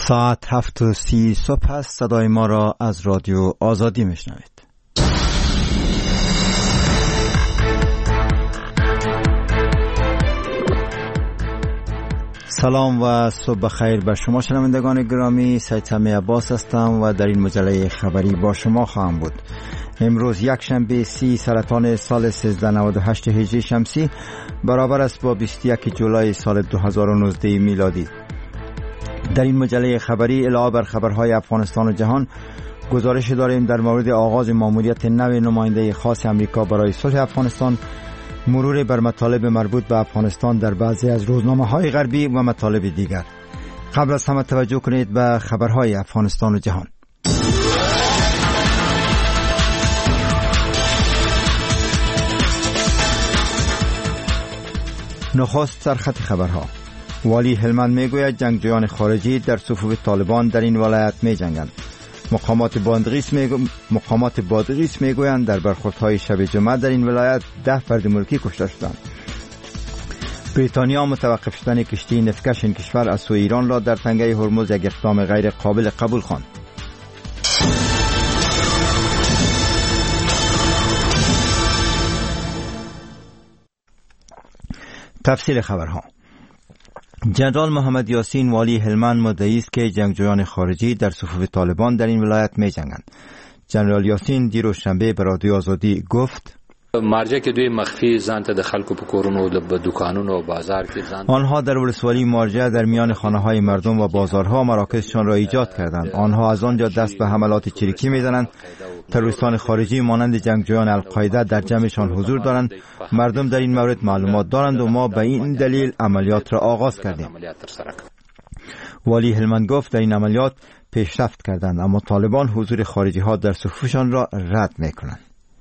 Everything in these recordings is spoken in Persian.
ساعت 7:30 صبح است. صدای ما را از رادیو آزادی میشنوید. سلام و صبح بخیر بر شما شنوندگان گرامی. سید سمیع عباس هستم و در این مجله خبری با شما خواهم بود. امروز یکشنبه 30 سرطان سال 1398 هجری شمسی برابر است با 21 جولای سال 2019 میلادی. در این مجله خبری علاوه بر خبرهای افغانستان و جهان گزارش داریم در مورد آغاز ماموریت نو نماینده خاص امریکا برای صلح افغانستان، مرور بر مطالب مربوط به افغانستان در بعضی از روزنامه‌های غربی و مطالب دیگر. قبل از همه توجه کنید به خبرهای افغانستان و جهان. نخست سرخط خبرها. والی هلمند میگوید جنگجویان خارجی در صفوف طالبان در این ولایت می جنگند. مقامات بادغیس میگویند در برخوردهای شب جمعه در این ولایت 10 فرد ملکی کشته شدند. بریتانیا متوقف شدن کشتی نفتکش این کشور از سوی ایران را در تنگه هرمز یک اقدام غیر قابل قبول خواند. تفصیل خبرها. جنرال محمد یاسین والی هلمند مدعی است که جنگجویان خارجی در صفوف طالبان در این ولایت می جنگند. جنرال یاسین دیروز شنبه به رادیو آزادی گفت مارجه که دوی مخفی ځان ته د خلکو په کورونو د دکانونو و بازار کې ځان آنها در ولسوالی مارجه در میان خانه‌های مردم و بازارها مراکزشان را ایجاد کردند. آنها از آنجا دست به حملات چریکی می‌زنند. تروریستان خارجی مانند جنگجویان القاعده در جمعشان حضور دارند. مردم در این مورد معلومات دارند و ما به این دلیل عملیات را آغاز کردیم. والی هلمند گفت در این عملیات پیشرفت کردند، اما طالبان حضور خارجی ها در صفوفشان را رد می‌کنند.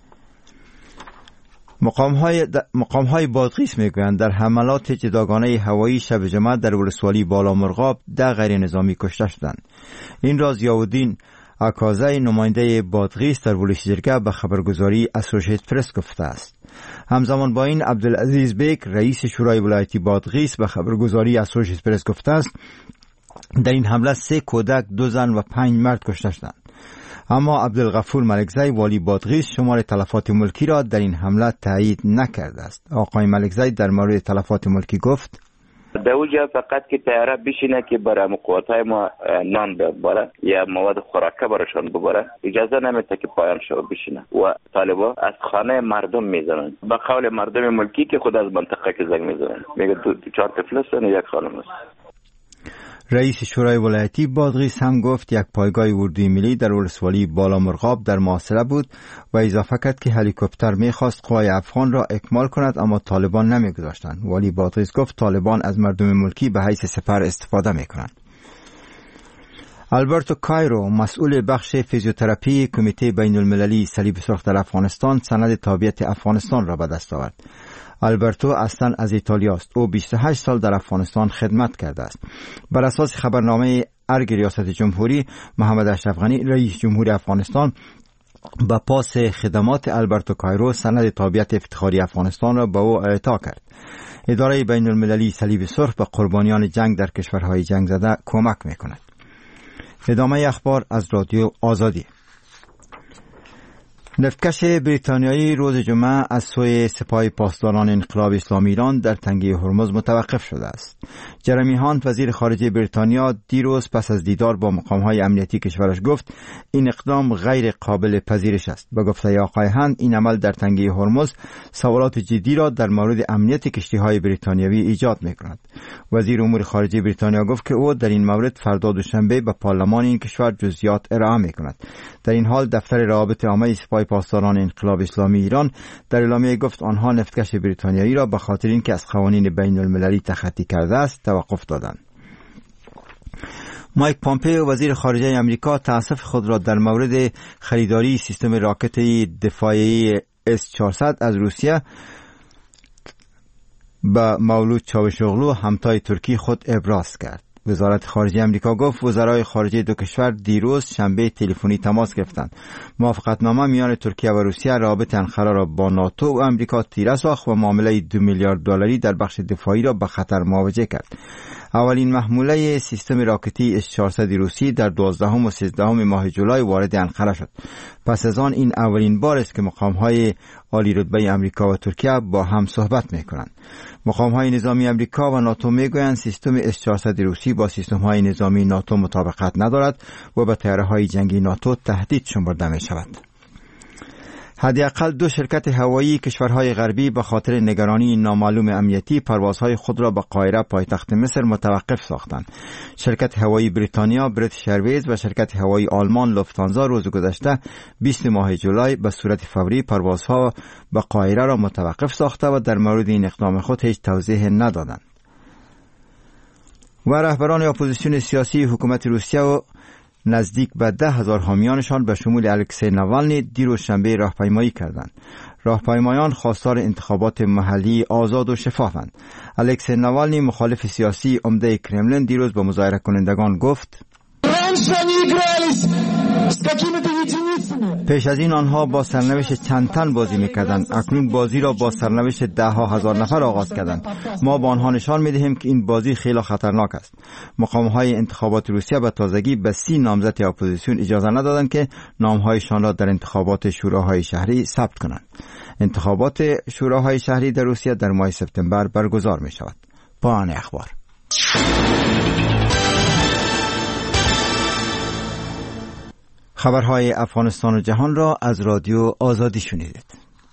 مقام‌های بادغیس میگویند در حملات جداگانه هوایی شب جمعه در ولسوالی بالا مرغاب 10 غیر نظامی کشته شدند. این را ضیاءالدین اکازی نماینده بادغیس در ولشجرگه به خبرگزاری اسوشییتد پرس گفته است. همزمان با این عبدالعزیز بیگ رئیس شورای ولایتی بادغیس به خبرگزاری اسوشییتد پرس گفته است در این حمله 3 کودک، 2 زن و 5 مرد کشته شدند. اما عبدالغفور ملکزی والی بادغیس شمار تلفات ملکی را در این حمله تایید نکرده است. آقای ملکزی در مورد تلفات ملکی گفت در اونجا فقط که طیاره بشینه که برای قوت‌های ما نان ببره یا مواد خوراکه براشون ببره اجازه نمیده که پایان شو بشینه و طالبا از خانه مردم میزنن. به قول مردم ملکی که خود از منطقه که زنگ میزنن میگه 4 طفل هستن یک خانم است. رئیس شورای ولایتی بادغیس هم گفت یک پایگاه اردوی ملی در ولسوالی بالا مرغاب در محاصره بود و اضافه کرد که هلیکوپتر میخواست قوای افغان را اکمال کند اما طالبان نمیگذاشتند. والی بادغیس گفت طالبان از مردم ملکی به حیث سپر استفاده میکنند. آلبرتو کایرو مسئول بخش فیزیوتراپی کمیته بین المللی صلیب سرخ در افغانستان سند تابعیت افغانستان را به دست آورد. آلبرتو اصلا از ایتالیا است. او 28 سال در افغانستان خدمت کرده است. بر اساس خبرنامه ارگ ریاست جمهوری، محمد اشرف غنی رئیس جمهوری افغانستان با پاس خدمات آلبرتو کایرو سند تابعیت افتخاری افغانستان را به او اعطا کرد. اداره بین المللی صلیب سرخ به قربانیان جنگ در کشورهای جنگ زده کمک میکند. ادامه اخبار از رادیو آزادی. نفتکش بریتانیایی روز جمعه از سوی سپاه پاسداران انقلاب اسلامی ایران در تنگه هرمز متوقف شده است. جرمی هانت وزیر خارجه بریتانیا دیروز پس از دیدار با مقام‌های امنیتی کشورش گفت این اقدام غیر قابل پذیرش است. به گفته آقای هانت این عمل در تنگه هرمز سوالات جدی را در مورد امنیت کشتی‌های بریتانیایی ایجاد می‌کند. وزیر امور خارجه بریتانیا گفت که او در این مورد فردا دوشنبه به پارلمان این کشور جزئیات ارائه می‌کند. در این حال دفتر روابط عامه سپاه پاسداران انقلاب اسلامی ایران در اعلامیه گفت آنها نفتکش بریتانیایی را به خاطر اینکه از قوانین بین المللی تخطی کرده است توقف دادند. مایک پامپئو وزیر خارجه آمریکا تأسف خود را در مورد خریداری سیستم راکت دفاعی S-400 از روسیه به مولود چاوشوغلو همتای ترکی خود ابراز کرد. وزارت خارجه امریکا گفت وزرای خارجه دو کشور دیروز شنبه تلفنی تماس گرفتند. موافقتنامه میان ترکیه و روسیه روابط انقره را با ناتو و امریکا تیره ساخت و معامله 2 میلیارد دلاری در بخش دفاعی را به خطر مواجه کرد. اولین محموله سیستم راکتی S-400 روسی در 12 و 13 ماه جولای وارد انقره شد. پس از آن این اولین بار است که مقام‌های عالی رتبه امریکا و ترکیه با هم صحبت می‌کنند. مقام‌های نظامی امریکا و ناتو می‌گویند سیستم S-400 روسی با سیستم‌های نظامی ناتو مطابقت ندارد و به طیاره‌های جنگی ناتو تهدید شمرده می‌شود. حداقل 2 شرکت هوایی کشورهای غربی به خاطر نگرانی نامعلوم امنیتی پروازهای خود را به قاهره پایتخت مصر متوقف ساختند. شرکت هوایی بریتانیا بریتیش ایرویز و شرکت هوایی آلمان لوفتانزا روز گذشته 20 ماه جولای به صورت فوری پروازها به قاهره را متوقف ساخته و در مورد این اقدام خود هیچ توضیح ندادند. و رهبران اپوزیسیون سیاسی حکومت روسیه و نزدیک به 10,000 حامیانشان به شمول الکسی ناوالنی دیروز شنبه راهپیمایی کردند. راهپیمایان خواستار انتخابات محلی آزاد و شفافند. الکسی ناوالنی مخالف سیاسی عمده کرملین دیروز به مظاهره کنندگان گفت پیش از این آنها با سرنوشت چند تن بازی می‌کردند، اکنون بازی را با سرنوشت 10,000 نفر آغاز کردند. ما با آنها نشان می‌دهیم که این بازی خیلی خطرناک است. مقام‌های انتخابات روسیه به تازگی به 30 نامزد اپوزیسیون اجازه ندادند که نام‌هایشان را در انتخابات شوراهای شهری ثبت کنند. انتخابات شوراهای شهری در روسیه در ماه سپتامبر برگزار می‌شود. پایان اخبار. خبرهای افغانستان و جهان را از رادیو آزادی شنیدید.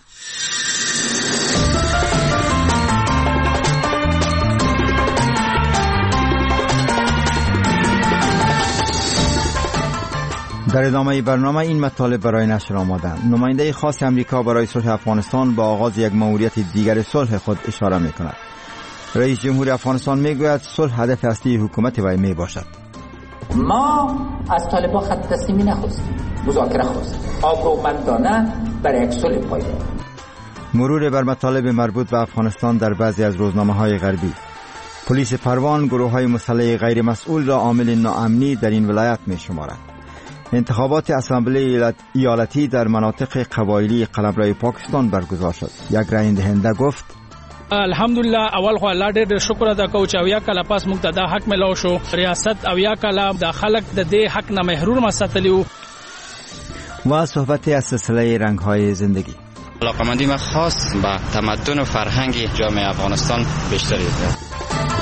در ادامه برنامه این مطالب برای نشر آمدند. نماینده خاص امریکا برای صلح افغانستان با آغاز یک مأموریت دیگر صلح خود اشاره می‌کند. رئیس جمهور افغانستان می‌گوید صلح هدف اصلی حکومت وی میباشد. ما از طالبان خط تسلیمی نخواستیم، مذاکره خواستیم، آگاهمندانه برای یک صلح پایدار. مرور بر مطالب مربوط به افغانستان در بعضی از روزنامه‌های غربی. پلیس پروان گروه‌های مسلح غیر مسئول را عامل ناامنی در این ولایت می‌شمارد. انتخابات اسامبله ایالتی در مناطق قبایلی قلمرو پاکستان برگزار شد. یک رای دهنده گفت الحمدلله اول خو الله ډېر شکر ادا کوم چې اویا کله پاس موږ ته دا حق ملو شو. ریاست اویا کله د خلک د دې حق نه محروم مساتلیو. و صحبت از سلسله رنگ‌های زندگی. علاقمندی ما خاص به تمدن و فرهنگ جامعه افغانستان بیشتری است.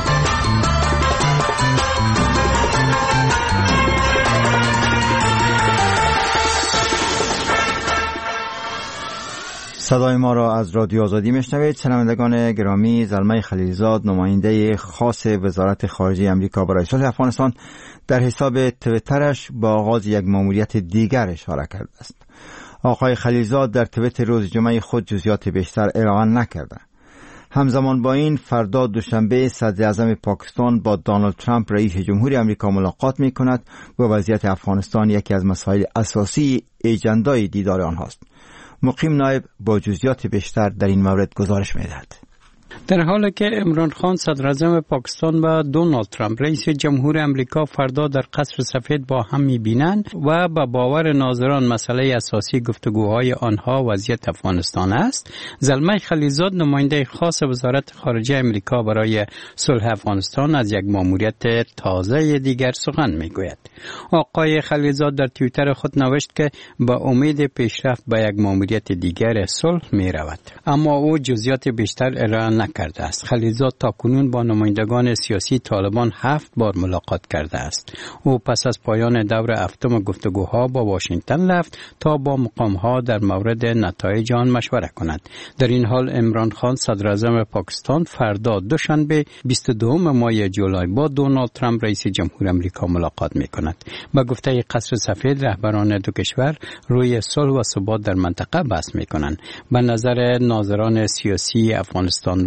صدای ما را از رادیو آزادی میشنوید. شنوندگان گرامی، زلمه خلیلزاد نماینده خاص وزارت خارجه امریکا برای صلح افغانستان در حساب توییترش با آغاز یک مأموریت دیگر اشاره کرده است. آقای خلیلزاد در توییت روز جمعه خود جزئیات بیشتر ارائه نکرده. همزمان با این فردا دوشنبه صدر اعظم پاکستان با دونالد ترامپ رئیس جمهور امریکا ملاقات می کند و وضعیت افغانستان یکی از مسائل اساسی اجندای دیدار آنهاست. مقیم نایب با جزئیات بیشتر در این مورد گزارش می‌دهد. در حالی که عمران خان صدر اعظم پاکستان و دونالد ترامپ رئیس جمهور امریکا فردا در قصر سفید با هم می‌بینند و به باور ناظران مسئله اساسی گفتگوهای آنها وضعیت افغانستان است، زلمه خلیلزاد نماینده خاص وزارت خارجه امریکا برای صلح افغانستان از یک مأموریت تازه دیگر سخن می‌گوید. آقای خلیلزاد در توییتر خود نوشت که با امید پیشرفت به یک مأموریت دیگر صلح می‌رود، اما او جزئیات بیشتر ارائه نکرده است. خلیلزاد تاکنون با نمایندگان سیاسی طالبان 7 بار ملاقات کرده است. او پس از پایان دور هفتم گفتگوها با واشنگتن رفت تا با مقام‌ها در مورد نتایج آن مشوره کند. در این حال عمران خان صدر اعظم پاکستان فردا دوشنبه 22 ماه جولای با دونالد ترامپ رئیس جمهور امریکا ملاقات می‌کند. با گفته قصر سفید رهبران دو کشور روی صلح و ثبات در منطقه بحث می‌کنند. به نظر ناظران سیاسی افغانستان و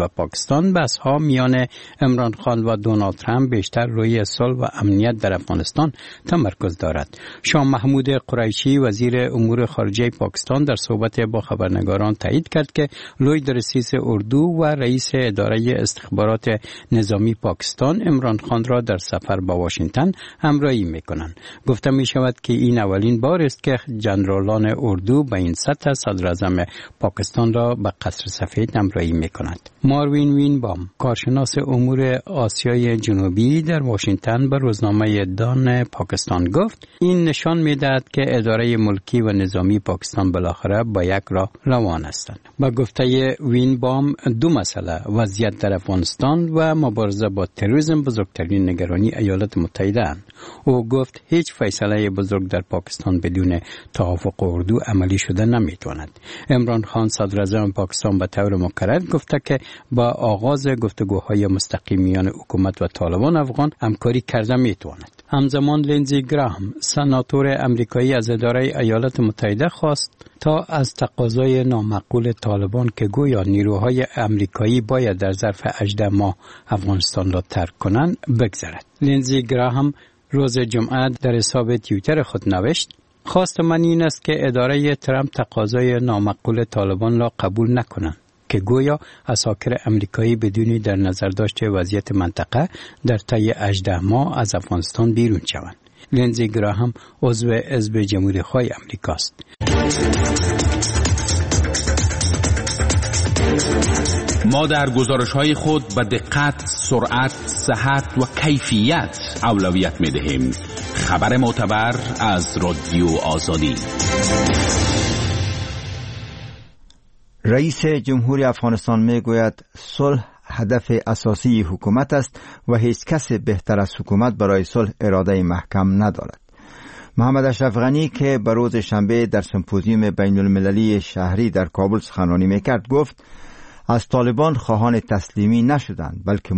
پاکستان بحث‌ها میان عمران خان و دونالد ترامپ بیشتر روی صلح و امنیت در افغانستان تمرکز دارد. شاه محمود قریشی وزیر امور خارجه پاکستان در صحبت با خبرنگاران تایید کرد که لوی رئیس اردو و رئیس اداره استخبارات نظامی پاکستان عمران خان را در سفر به واشنگتن همراهی می‌کنند. گفته می‌شود که این اولین بار است که ژنرالان اردو به این سطح صدراعظم پاکستان را به قصر سفید همراهی می‌کند. ماروین وینبام کارشناس امور آسیای جنوبی در واشنگتن به روزنامه دان پاکستان گفت این نشان می‌دهد که اداره ملکی و نظامی پاکستان بالاخره با یک راه روان هستند. با گفته وینبام دو مسئله وضعیت در افغانستان و مبارزه با تروریسم بزرگترین نگرانی ایالات متحده اند. او گفت هیچ فیصله بزرگ در پاکستان بدون توافق اردو عملی شده نمیتواند. عمران خان صدراعظم پاکستان به طور مکرر گفته که با آغاز گفتگوهای مستقیم میان حکومت و طالبان افغان همکاری کرده میتواند. همزمان لینزی گراهم سناتور امریکایی از اداره ایالات متحده خواست تا از تقاضای نامعقول طالبان که گویا نیروهای امریکایی باید در ظرف 18 ماه افغانستان را ترک کنند بگذرد. لینزی گراهم روز جمعه در حساب توییتر خود نوشت خواست من این است که اداره ترامپ تقاضای نامعقول طالبان را قبول نکنند که گویا عساکر امریکایی بدون در نظر داشته وضعیت منطقه در طی 18 ماه از افغانستان بیرون شوند. لینزی گراهم عضو حزب جمهوری‌خواه امریکاست. ما در گزارش‌های خود به دقت، سرعت، صحت و کیفیت اولویت می‌دهیم. خبر معتبر از رادیو آزادی. رئیس جمهوری افغانستان میگوید صلح هدف اساسی حکومت است و هیچ کس بهتر از حکومت برای صلح اراده محکم ندارد. محمد اشرف غنی که به روز شنبه در سمپوزیوم بین المللی شهری در کابل سخنرانی میکرد گفت از طالبان خواهان تسلیمی نشدند بلکه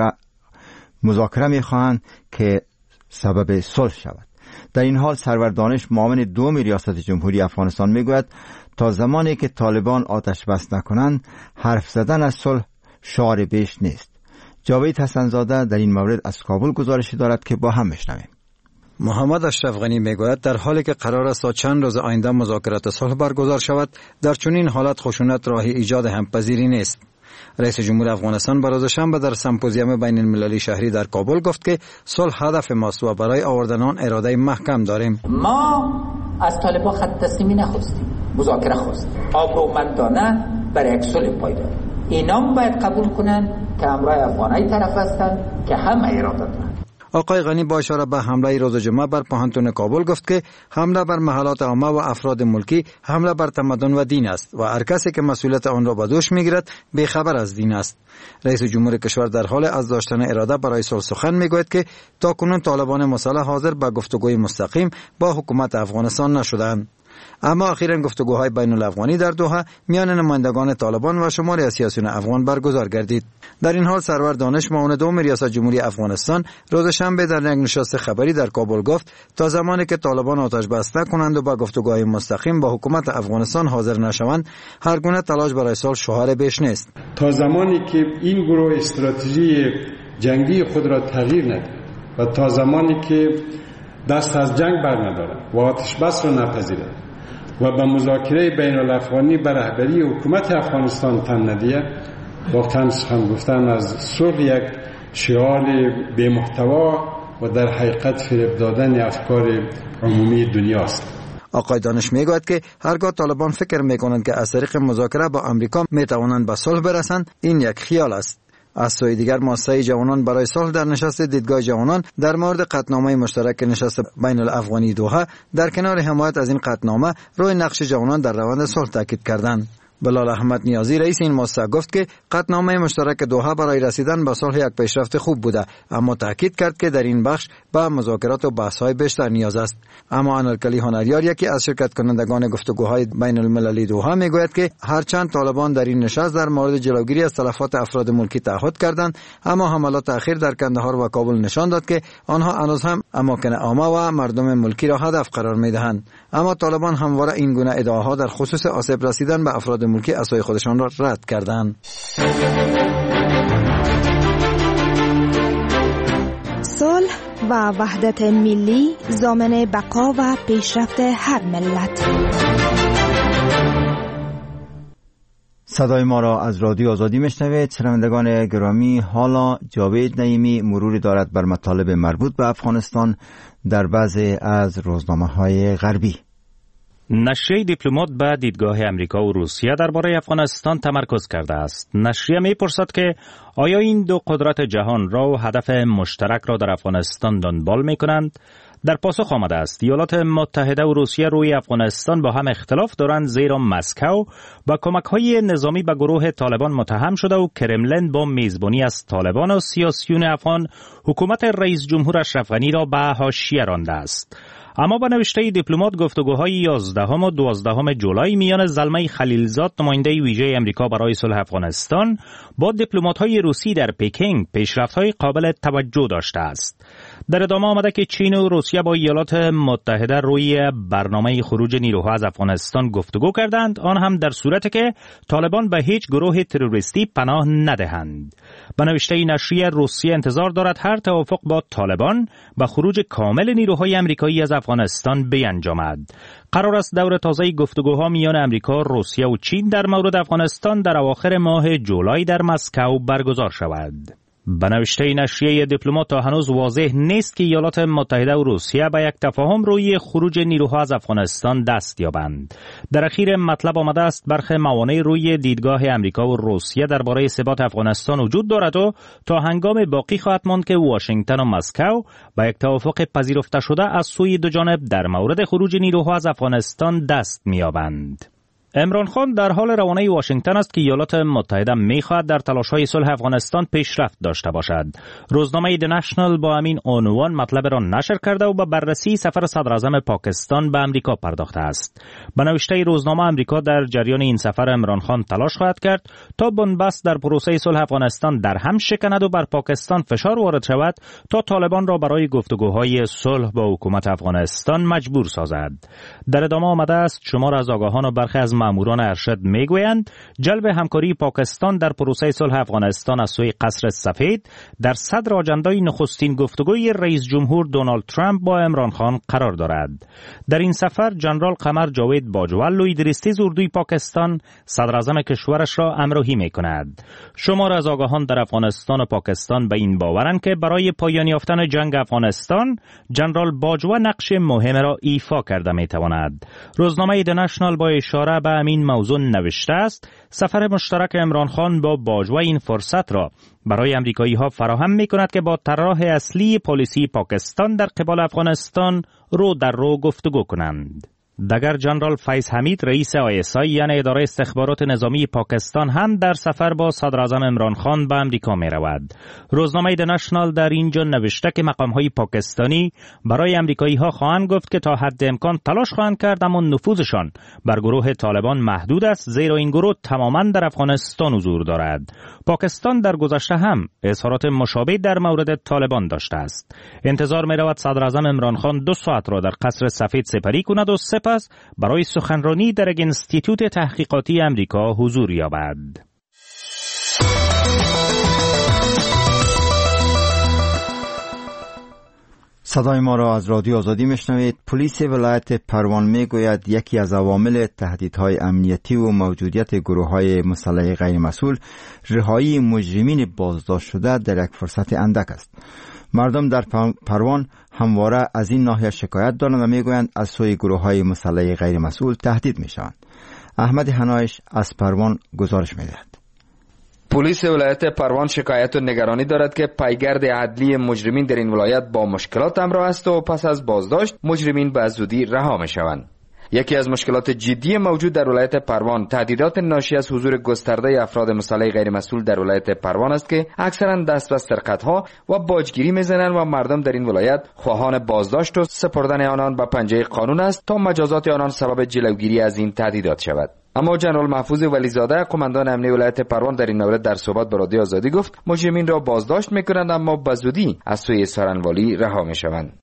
مذاکره میخواهند که سبب صلح شود. در این حال سرور دانش معاون دوم ریاست جمهوری افغانستان میگوید تا زمانی که طالبان آتش بس نکنند حرف زدن از صلح شعار بیش نیست. جاوید حسنزاده در این مورد از کابل گزارشی دارد که با هم بشنویم. محمد اشرف غنی میگوید در حالی که قرار است تا چند روز آینده مذاکرات صلح برگزار شود در چنین حالت خشونت راه ایجاد همپذیری نیست. رئیس جمهور افغانستان به روز شنبه در سمپوزیوم بین المللی شهری در کابل گفت که صلح هدف ماست و برای آوردن آن اراده محکم داریم. ما از طالبان خط تسلیمی نخواستیم، مذاکره خواستیم، آبرومندانه برای یک صلح پایدار. اینا باید قبول کنن که همراه افغانای طرف هستن که همه اراده دارن. آقای غنی با اشاره به حمله روز جمعه بر پوهنتون کابل گفت که حمله بر محلات عامه و افراد ملکی حمله بر تمدن و دین است و هر کسی که مسئولیت آن را به دوش میگیرد بیخبر از دین است. رئیس جمهور کشور در حال از داشتن اراده برای صلح سخن میگوید که تاکنون طالبان مسلح حاضر به گفتگوی مستقیم با حکومت افغانستان نشدند. اما اخیراً گفتگوهای بین الافغانی در دوحه میان نمایندگان طالبان و شماری از سیاسیون افغان برگزار گردید. در این حال سرور دانش معاون دوم ریاست جمهوری افغانستان روز شنبه در یک نشست خبری در کابل گفت تا زمانی که طالبان آتش بس نکنند و با گفتگوهای مستقیم با حکومت افغانستان حاضر نشوند هر گونه تلاش برای صلح شعار بیش نیست. تا زمانی که این گروه استراتژی جنگی خود را تغییر ندهد و تا زمانی که دست از جنگ برندارد و آتش بس را نپذیرد و به مذاکره بین الافغانی بر رهبری حکومت افغانستان تن ندهد واقعا سخن گفتن از صلح یک شعار بی محتوا و در حقیقت فریب دادن افکار عمومی دنیاست. آقای دانش میگوید که هرگاه طالبان فکر میکنند که از طریق مذاکره با امریکا میتوانند به صلح برسند این یک خیال است. از سوی دیگر مؤسسه جوانان برای صلح در نشست دیدگاه جوانان در مورد قطعنامه مشترک نشست بین الافغانی دوحه در کنار حمایت از این قطعنامه روی نقش جوانان در روند صلح تاکید کردند. بلال احمد نیازی رئیس این مؤسسه گفت که قطعنامه مشترک دوحه برای رسیدن به صلح یک پیشرفت خوب بوده اما تاکید کرد که در این بخش به مذاکرات و بحث‌های بیشتر نیاز است. اما انارکلی هنریار یکی از شرکت کنندگان گفتگوهای بین المللی دوحه میگوید که هرچند طالبان در این نشست در مورد جلوگیری از تلفات افراد ملکی تعهد کردند اما حملات اخیر در کندهار و کابل نشان داد که آنها هنوز هم اماکن عامه و مردم ملکی را هدف قرار میدهند. اما طالبان همواره این گونه ادعاها در خصوص آسیب رسیدن به افراد ملکی عصای خودشان را رد کردند. صلح و وحدت ملی ضامن بقا و پیشرفت هر ملت. صدای ما را از رادیو آزادی میشنوید. شنوندگان گرامی، حالا جاوید نعیمی مروری دارد بر مطالب مربوط به افغانستان در بعضی از روزنامه‌های غربی. نشریه دیپلمات به دیدگاه امریکا و روسیه درباره افغانستان تمرکز کرده است. نشریه می‌پرسد که آیا این دو قدرت جهان را و هدف مشترک را در افغانستان دنبال می‌کنند؟ در پاسخ آمده است ایالات متحده و روسیه روی افغانستان با هم اختلاف دارند، زیرا مسکو با کمک‌های نظامی به گروه طالبان متهم شده و کرملین با میزبانی از طالبان و سیاسیون افغان حکومت رئیس جمهور اشرف غنی را به حاشیه رانده است. اما با نوشته دیپلمات گفتگوهای 11 و 12 جولای میان زلمه خلیلزاد نماینده ویژه امریکا برای صلح افغانستان با دیپلمات‌های روسی در پکینگ پیشرفت‌های قابل توجه داشته است. در ادامه آمده که چین و روسیه با ایالات متحده روی برنامه خروج نیروها از افغانستان گفتگو کردند، آن هم در صورتی که طالبان به هیچ گروه تروریستی پناه ندهند. با نوشته نشریه روسیه انتظار دارد هر توافق با طالبان به خروج کامل نیروهای آمریکایی از افغانستان بیانجامد. قرار است دور تازه گفتگوها میان امریکا، روسیه و چین در مورد افغانستان در اواخر ماه جولای در مسکو برگزار شود. به نوشته نشریه دیپلمات تا هنوز واضح نیست که ایالات متحده و روسیه به یک تفاهم روی خروج نیروها از افغانستان دست یابند. در اخیر مطلب آمده است برخی موانع روی دیدگاه امریکا و روسیه درباره ثبات افغانستان وجود دارد و تا هنگام باقی خواهد ماند که واشنگتن و مسکو به یک توافق پذیرفته شده از سوی دو جانب در مورد خروج نیروها از افغانستان دست می‌یابند. عمران خان در حال روانه واشنگتن است که ایالات متحده می‌خواهد در تلاش‌های صلح افغانستان پیشرفت داشته باشد. روزنامه دی نشنال با همین عنوان مطلب را نشر کرده و به بررسی سفر صدراعظم پاکستان به امریکا پرداخته است. به نوشته روزنامه امریکا در جریان این سفر عمران خان تلاش خواهد کرد تا بنبست در پروسه صلح افغانستان در هم شکند و بر پاکستان فشار وارد شود تا طالبان را برای گفتگوهای صلح با حکومت افغانستان مجبور سازد. در ادامه آمده است شمار از آگاهان و برخی از ماموران ارشد میگویند جلب همکاری پاکستان در پروسه صلح افغانستان از سوی قصر سفید در صدر آجندای نخستین گفتگوی رئیس جمهور دونالد ترامپ با عمران خان قرار دارد. در این سفر جنرال قمر جاوید باجوه لویدریستیز اردوی پاکستان صدراعظم کشورش را همراهی میکند. شمار از آگاهان در افغانستان و پاکستان به این باورند که برای پایان یافتن جنگ افغانستان جنرال باجوه نقش مهم را ایفا کرده میتواند. روزنامه دی نشنال با اشاره به همین موضوع نوشته است سفر مشترک عمران خان با باجوه این فرصت را برای امریکایی ها فراهم می کند که با طراح اصلی پالیسی پاکستان در قبال افغانستان رو در رو گفتگو کنند. دگر جنرال فیض حمید رئیس ISI یعنی اداره استخبارات نظامی پاکستان هم در سفر با صدراعظم عمران خان به امریکا می رود. روزنامه دی نشنال در اینجا نوشته که مقام‌های پاکستانی برای امریکایی ها خواهند گفت که تا حد امکان تلاش خواهند کرد اما نفوذشان بر گروه طالبان محدود است، زیرا این گروه تماما در افغانستان حضور دارد. پاکستان در گذشته هم اظهارات مشابه در مورد طالبان داشته است. انتظار می رود صدراعظم عمران خان 2 ساعت را در قصر سفید سپری کند و سپس برای سخنرانی در یک انستیتوت تحقیقاتی امریکا حضور یابد. صدای ما را از رادیو آزادی میشنوید. پلیس ولایت پروان میگوید یکی از عوامل تهدیدهای امنیتی و موجودیت گروه‌های مسلح غیر مسئول رهایی مجرمین بازداشت شده در یک فرصت اندک است. مردم در پروان همواره از این ناحیه شکایت دارند و میگویند از سوی گروه‌های مسلح غیر مسئول تهدید میشوند. احمد حنایش از پروان گزارش میدهد. پلیس ولایت پروان شکایت و نگرانی دارد که پیگرد عدلی مجرمین در این ولایت با مشکلات همراه است و پس از بازداشت مجرمین به زودی رها میشوند. یکی از مشکلات جدی موجود در ولایت پروان تهدیدات ناشی از حضور گسترده افراد مسلح غیر مسئول در ولایت پروان است که اکثرا دست به سرقت‌ها و باجگیری میزنند و مردم در این ولایت خواهان بازداشت و سپردن آنان به پنجه قانون است تا مجازات آنان سبب جلوگیری از این تهدیدات شود. اما جنرال محفوظ ولیزاده قماندان امنیه ولایت پروان در این مورد در صحبت با رادیو آزادی گفت مجرمین را بازداشت میکنند اما به زودی از سوی سارنوالی رها میشوند.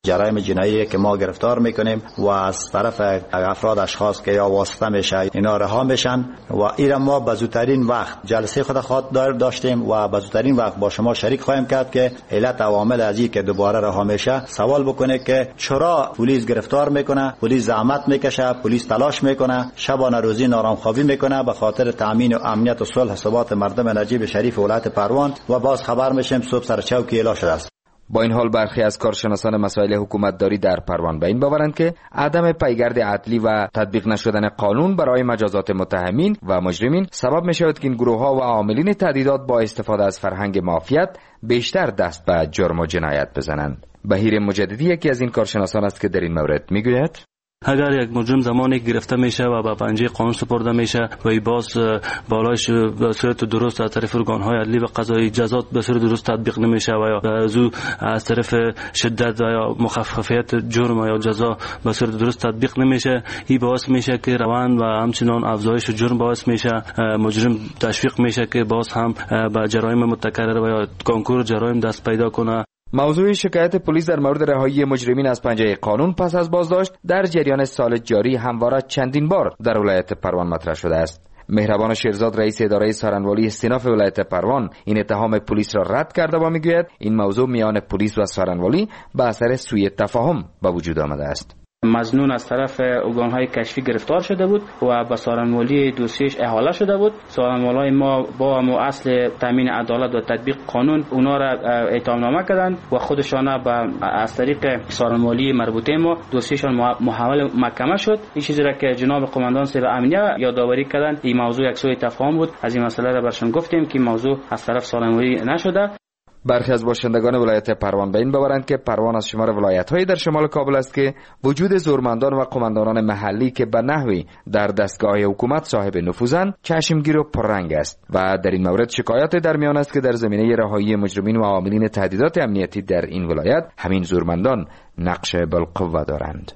جرایم جنایی که ما گرفتار میکنیم و از طرف افراد اشخاص که یا واسطه میشه اینا رها میشن و ایرا ما به زودترین وقت جلسه خود داشتیم و به زودترین وقت با شما شریک خواهیم کرد که علت عوامل از این که دوباره رها میشه سوال بکنه که چرا پلیس گرفتار میکنه، پلیس زحمت میکشه، پلیس تلاش میکنه، شبانه روزی نارامخوابی میکنه به خاطر تامین و امنیت و صلح ثبات مردم نجیب شریف ولایت پروان و باز خبر میشیم صبح سر چوکی اعلام شده است. با این حال برخی از کارشناسان مسائل حکومتداری در پروان به این باورند که عدم پیگرد عدلی و تطبیق نشدن قانون برای مجازات متهمین و مجرمین سبب می شود که این گروه ها و عاملین تهدیدات با استفاده از فرهنگ مافیات بیشتر دست به جرم و جنایت بزنند. بهیر مجددی یکی از این کارشناسان است که در این مورد می گوید اگر یک مجرم زمانی گرفته میشه و به پنجه قانون سپرده میشه و ای باز بالایش به صورت درست از طرف ارگان‌های عدلی و قضایی جزات به صورت درست تطبیق نمیشه و یا از طرف شدت یا مخففیت جرم یا جزا به صورت درست تطبیق نمیشه، این باعث میشه که روان و همچنان افزایش جرم باعث میشه، مجرم تشویق میشه که باز هم به جرایم متکرر و یا کنکور جرایم دست پیدا کنه. موضوع شکایت پلیس در مورد رهایی مجرمین از پنجه قانون پس از بازداشت در جریان سال جاری همواره چندین بار در ولایت پروان مطرح شده است. مهربان شیرزاد رئیس اداره سارنوالی استیناف ولایت پروان این اتهام پلیس را رد کرده و میگوید این موضوع میان پلیس و سارنوالی به اثر سوء تفاهم به وجود آمده است. مظنون از طرف ارگان‌های کشفی گرفتار شده بود و به سارنوالی دوسیش احاله شده بود. سارنوالای ما با اصل تامین عدالت و تطبیق قانون اونا را اعتمادنامه کردند و خودشان از طریق سارنوالی مربوطه ما دوسیشان محول محکمه شد. این چیزی را که جناب قماندان صاحب امنیه یادآوری کردند این موضوع یک سوء تفاهم بود. از این مسئله را برشان گفتیم که موضوع از طرف سارنوالی نشده. برخی از باشندگان ولایت پروان به این باورند که پروان از شمار ولایت‌های در شمال کابل است که وجود زورمندان و قماندانان محلی که به نحوی در دستگاه حکومت صاحب نفوذند چشمگیر و پررنگ است و در این مورد شکایات در میان است که در زمینه رهایی مجرمین و عاملین تهدیدات امنیتی در این ولایت همین زورمندان نقش بالقوه دارند.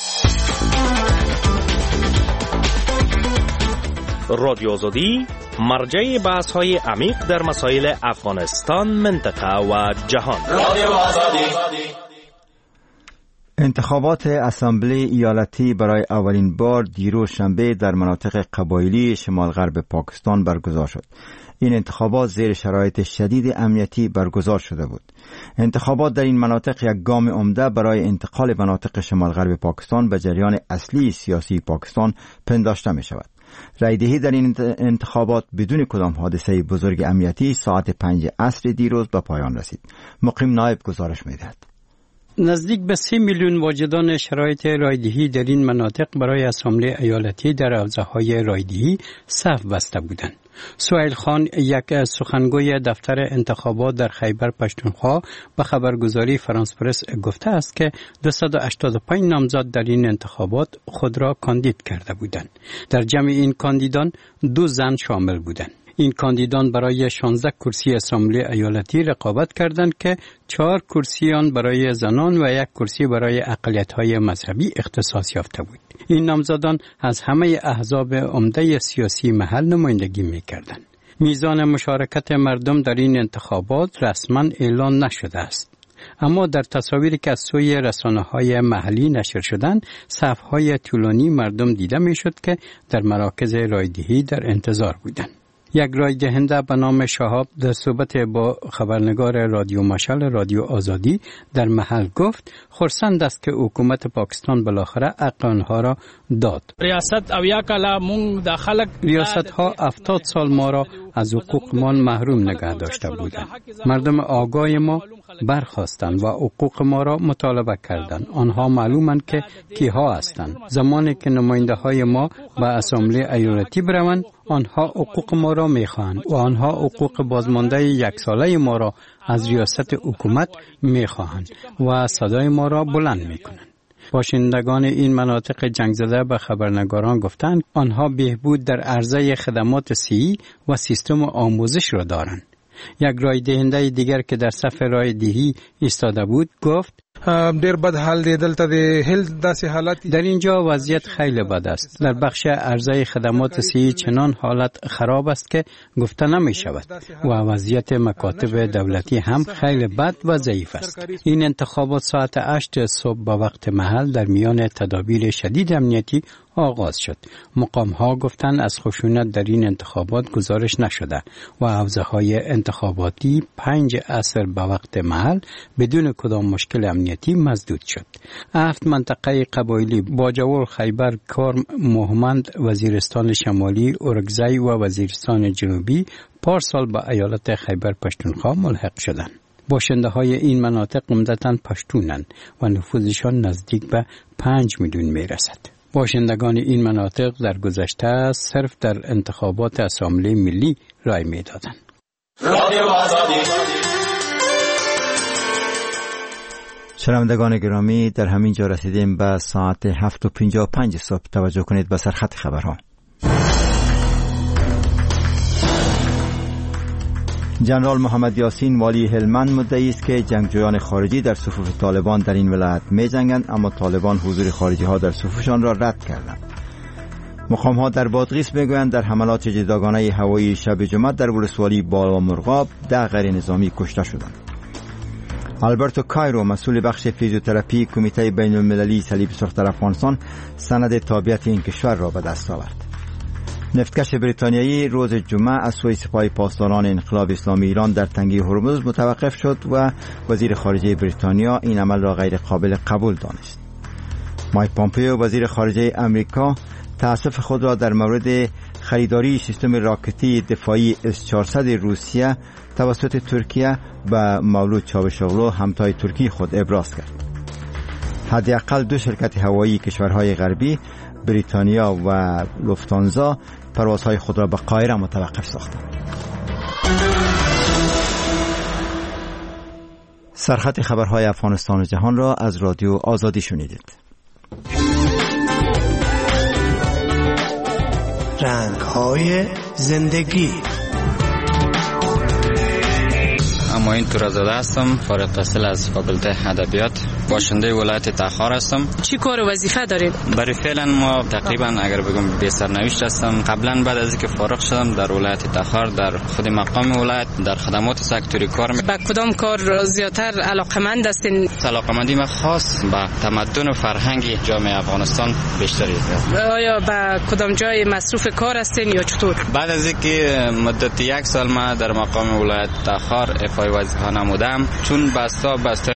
رادیو آزادی مرجع بحث‌های عمیق در مسائل افغانستان، منطقه و جهان. رادیو آزادی. انتخابات اسامبلی ایالتی برای اولین بار دیروز شنبه در مناطق قبایلی شمال غرب پاکستان برگزار شد. این انتخابات زیر شرایط شدید امنیتی برگزار شده بود. انتخابات در این مناطق یک گام عمده برای انتقال مناطق شمال غرب پاکستان به جریان اصلی سیاسی پاکستان پنداشته می شود. رایدهی در این انتخابات بدون کدام حادثه بزرگ امنیتی ساعت 5 عصر دیروز به پایان رسید. مقیم نایب گزارش می‌دهد. نزدیک به 3 میلیون واجدان شرایط رایدهی در این مناطق برای اسامبلی ایالتی در حوزه‌های رایدهی صف بسته بودند. سهیل خان یک سخنگوی دفتر انتخابات در خیبر پشتونخوا به خبرگزاری فرانس پرس گفته است که 285 نامزد در این انتخابات خود را کاندید کرده بودند. در جمع این کاندیدان 2 زن شامل بودند. این کاندیدان برای 16 کرسی اسامبلی ایالتی رقابت کردند که 4 کرسی آن برای زنان و 1 کرسی برای اقلیت‌های مذهبی اختصاص یافته بود. این نامزدان از همه احزاب عمده سیاسی محل نمایندگی می‌کردند. میزان مشارکت مردم در این انتخابات رسما اعلان نشده است. اما در تصاویری که از سوی رسانه‌های محلی نشر شدند، صف‌های طولانی مردم دیده می‌شد که در مراکز رایدهی در انتظار بودند. یک رای دهنده به نام شهاب در صحبت با خبرنگار رادیو مشعل رادیو آزادی در محل گفت خرسند است که حکومت پاکستان بالاخره حق آنها را داد. ریاست ها 70 سال ما را از حقوقمان محروم نگه داشته بودند. مردم آگاه ما برخاستند و حقوق ما را مطالبه کردند. آنها معلومند که کیها هستند. زمانی که نماینده های ما به اسامبلی ایالتی بروند آنها حقوق ما را میخواهند و آنها حقوق بازمانده 1 ساله ما را از ریاست حکومت میخواهند و صدای ما را بلند میکنند. باشندگان این مناطق جنگ زده به خبرنگاران گفتند آنها بهبود در عرضه خدمات صحی و سیستم آموزش را دارند. یک رای دهنده دیگر که در صف رای دهی ایستاده بود گفت ډیر بد حال دی دلته د هیلث داسې حالت در اینجا وضعیت خیلی بد است. در بخش عرضه خدمات صحی چنان حالت خراب است که گفته نمی شود و وضعیت مکاتب دولتی هم خیلی بد و ضعیف است. این انتخابات ساعت 8 صبح به وقت محل در میان تدابیر شدید امنیتی آغاز شد. مقام ها گفتند از خشونت در این انتخابات گزارش نشده و حوزه های انتخاباتی 5 عصر به وقت محل بدون کدام مشکل امنیتی مسدود شد. 7 منطقه قبایلی باجوور، خیبر، کرم، مهمند، وزیرستان شمالی، اورگزای و وزیرستان جنوبی پارسال به ایالت خیبر پشتونخوا ملحق شدند. باشنده های این مناطق عمدتاً پشتونند و نفوذشان نزدیک به 5 میلیون می رسد. باشندگان این مناطق در گذشته صرف در انتخابات اسامبله ملی رای می دادند. شنوندگان گرامی، در همین جا رسیدیم به ساعت 7:55 صبح. توجه کنید به سرخط خبرها. جنرال محمد یاسین والی هلمند مدعی است که جنگجویان خارجی در صفوف طالبان در این ولایت می جنگند، اما طالبان حضور خارجی ها در صفوفشان را رد کردند. مقام ها در بادغیس می گویند در حملات جداگانه هوایی شب جمعه در ولسوالی بالامرغاب 10 غیر نظامی کشته شدند. آلبرتو کایرو، مسئول بخش فیزیوتراپی کمیته بین المللی صلیب سرخ در افغانستان، سند تابعیت این کشور را به دست آورد. نفتکش بریتانیایی روز جمعه از سوی سپاه پاسداران انقلاب اسلامی ایران در تنگه هرمز متوقف شد و وزیر خارجه بریتانیا این عمل را غیر قابل قبول دانست. مایک پامپیو، وزیر خارجه امریکا، تأسف خود را در مورد خریداری سیستم راکتی دفاعی S-400 روسیه توسط ترکیه به مولود چاوشاغلو همتای ترکی خود ابراز کرد. حداقل 2 شرکت هوایی کشورهای غربی، بریتانیا و لوفتانزا، پروازهای خود را به قاهره متوقف ساختند. سرخط خبرهای افغانستان و جهان را از رادیو آزادی شنیدید. رنگ‌های زندگی. اما این تورزاده هستم، فارغ التحصیل از فاکولته ادبیات، باشنده ولایت تخار هستم. چی کار و وظیفه دارید؟ برای فعلا ما تقریبا اگر بگم بی سرنوشت هستم. قبلا بعد از اینکه فارغ شدم در ولایت تخار در خود مقام ولایت در خدمات سکتوری کار به کدام کار زیاتر علاقمند هستین؟ علاقمندی من خاص به تمدن و فرهنگ جامعه افغانستان بیشتری است. آیا به کدام جای مصروف کار هستین یا چطور؟ بعد از اینکه مدت 1 سال ما در مقام ولایت تخار وظیفه نمودم، چون بسته